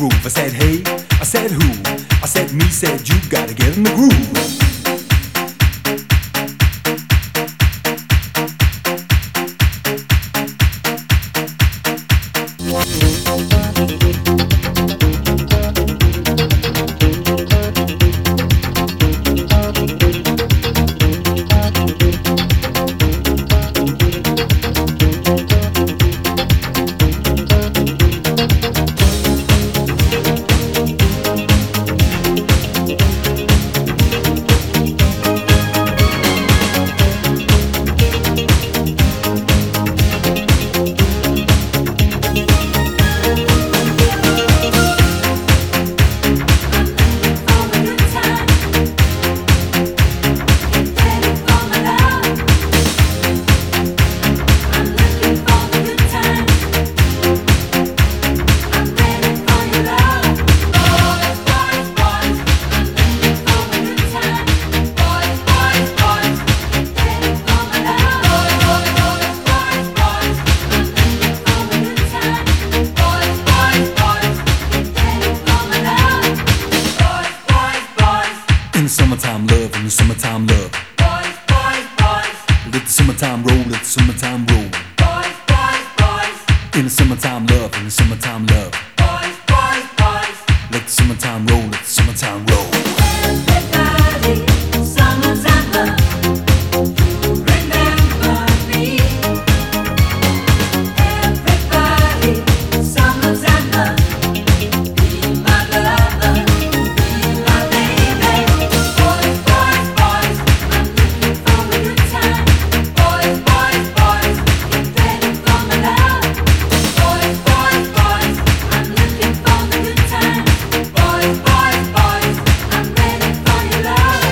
groove. I said hey, I said who, I said me, said you gotta get in the groove. In the summertime love, in the summertime love. Boys, boys, boys. Let the summertime roll, let the summertime roll. Boys, boys, boys. In the summertime love, in the summertime love. Boys, boys, boys. Let the summertime roll, let the summertime roll. Everybody, summertime love. Remember me. Everybody, summertime love. Be my lover, be my baby. Boys, boys, boys. I'm looking for a good time. Boys, boys, boys. Get ready for my love. Boys, boys, boys. I'm looking for a good time. Boys, boys, boys. I'm ready for your love.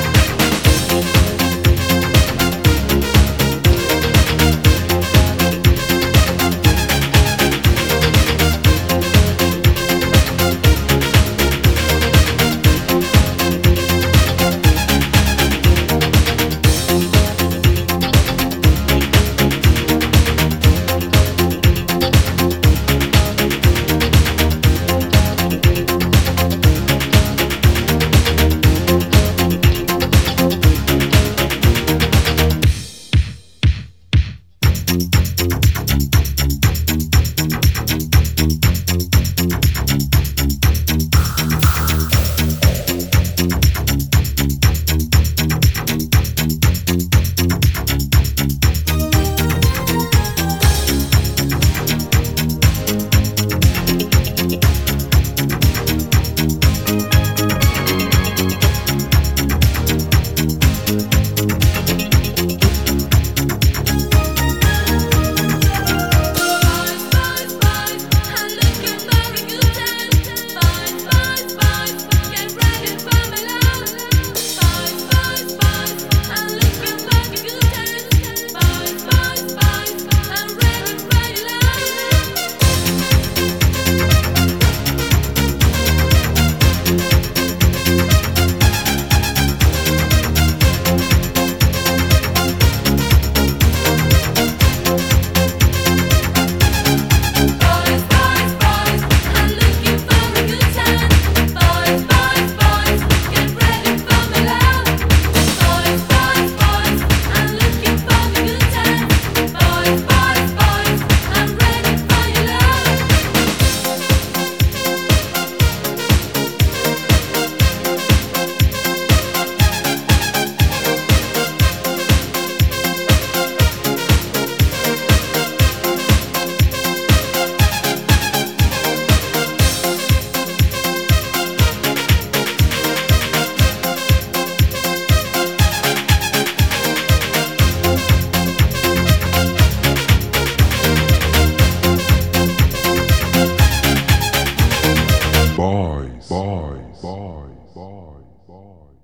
Boys, boys, boys, boys, boys.